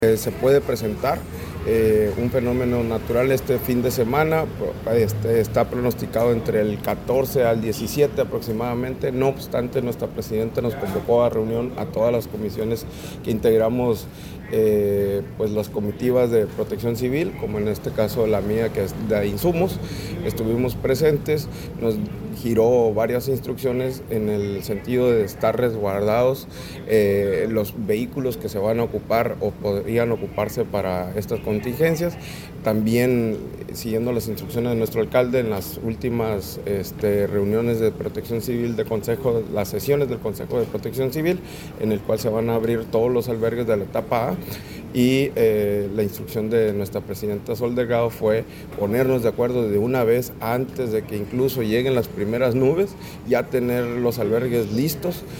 Se puede presentar un fenómeno natural este fin de semana, está pronosticado entre el 14 al 17 aproximadamente. No obstante, nuestra presidenta nos convocó a reunión a todas las comisiones que integramos, pues las comitivas de protección civil, como en este caso la mía, que es de insumos. Estuvimos presentes, nos giró varias instrucciones en el sentido de estar resguardados los vehículos que se van a ocupar o podrían ocuparse para estas contingencias. También siguiendo las instrucciones de nuestro alcalde en las últimas reuniones de protección civil de consejo, las sesiones del Consejo de Protección Civil, en el cual se van a abrir todos los albergues de la etapa A, y la instrucción de nuestra presidenta Sol Delgado fue ponernos de acuerdo de una vez antes de que incluso lleguen las primeras nubes, ya tener los albergues listos.